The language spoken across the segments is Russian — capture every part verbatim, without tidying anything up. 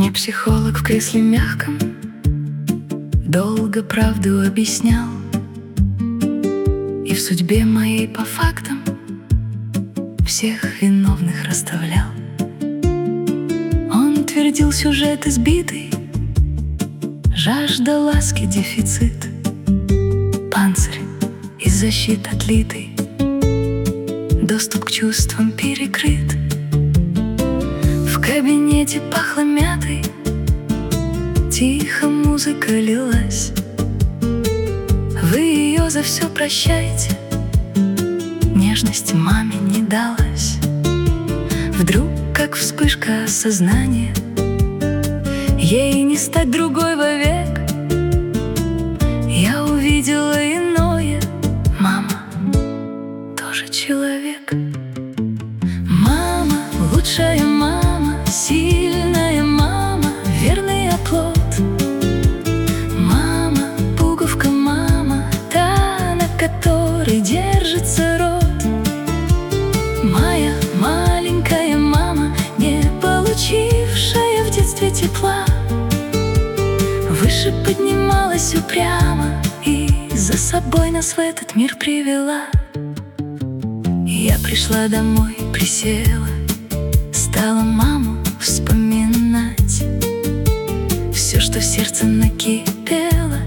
Мне психолог в кресле мягком долго правду объяснял, и в судьбе моей по фактам всех виновных расставлял. Он твердил сюжет избитый, жажда ласки дефицит, панцирь из защит отлитый, доступ к чувствам перекрыт. В кабинете пахло мятой, тихо музыка лилась. Вы ее за все прощаете, нежности маме не далась. Вдруг, как вспышка осознания, ей не стать другой вовек. Я увидела иное: мама тоже человек. Мама, лучшая мама, сильная мама, верный оплот. Мама, пуговка мама, та, на которой держится рот. Моя маленькая мама, не получившая в детстве тепла, выше поднималась упрямо и за собой нас в этот мир привела. Я пришла домой, присела, стала маму вспоминать. Все, что в сердце накипело,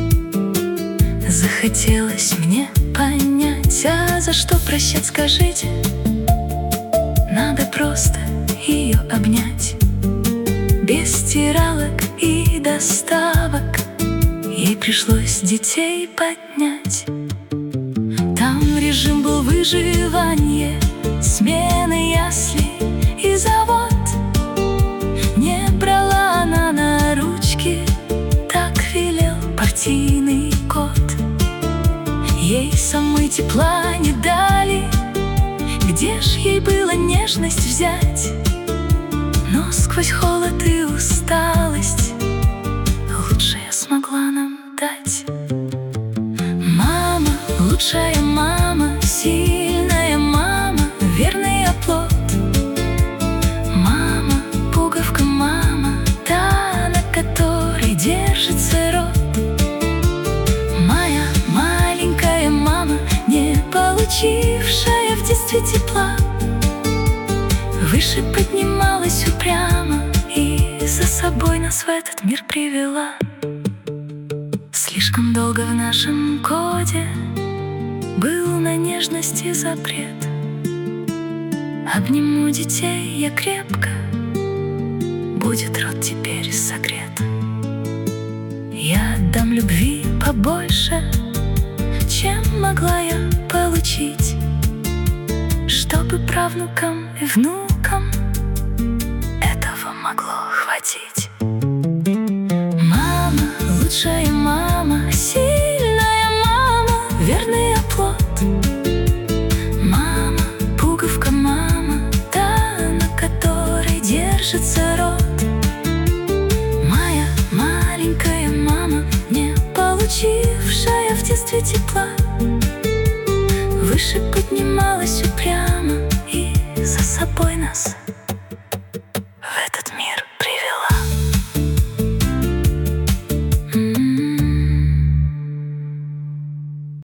захотелось мне понять. А за что прощать, скажите? Надо просто ее обнять. Без стиралок и доставок ей пришлось детей поднять. Там режим был выживание, смены ясли и завод. Не брала она на ручки, так велел партийный код. Ей самой тепла не дали, где ж ей было нежность взять? Но сквозь холод и усталость лучшее смогла нам дать. Мама, лучшая мама, сильная мама, верный оплот. Мама, пуговка мама, та, на которой держится рот. Моя маленькая мама, не получившая в детстве тепла, выше поднималась упрямо и за собой нас в этот мир привела. Слишком долго в нашем коде был на нежности запрет. Обниму детей я крепко, будет рот теперь согрет. Я отдам любви побольше, чем могла я получить, чтобы правнукам и внукам этого могло хватить. Мама, лучшая мама, сильная мама, верный оплот. Мама, пуговка мама, та, на которой держится рот. Моя маленькая мама, не получившая в детстве тепла, выше поднималась упрямо и за собой нас